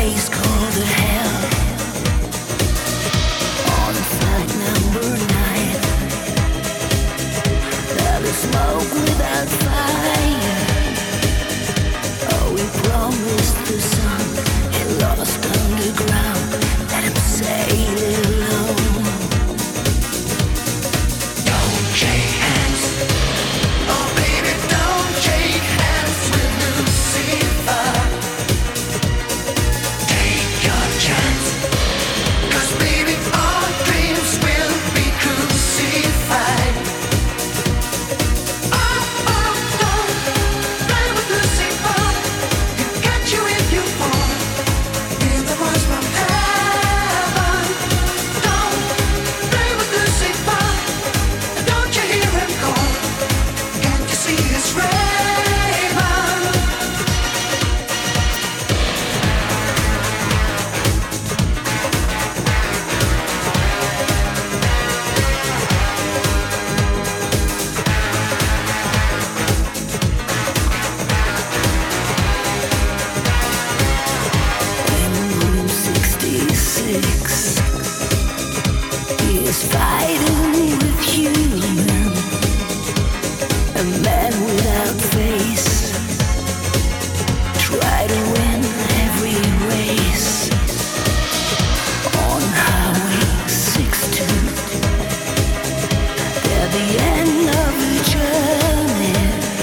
place called the hell. On flight number 9, there is smoke without fire. Oh, we promised the sun, he lost underground. Let him sail alone. Don't shake hands, oh baby, don't shake hands with Lucifer. Take your chance, 'cause baby, our dreams will be crucified. Oh, oh, don't play with Lucifer. He'll get you if you fall. Hear the voice from heaven. Don't play with Lucifer. Don't you hear him call? Can't you see his raven? In room 66, he is fighting with human, a man without face. Try to win every race on Highway 62. They're the end of the journey,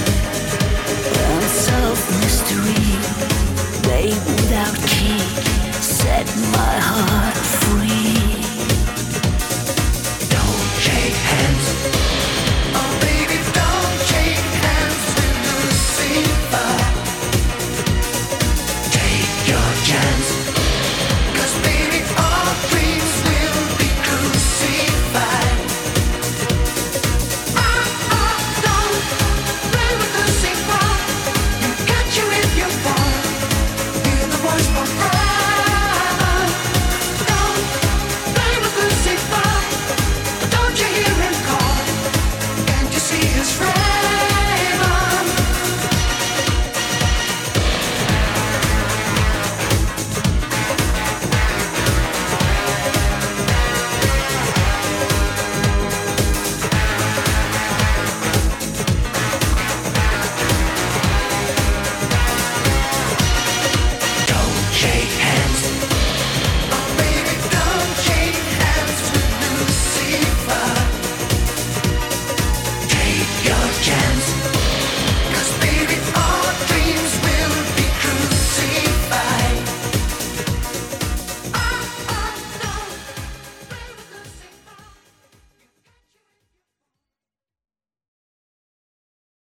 unsolved mystery. Babe without key, set my heart free.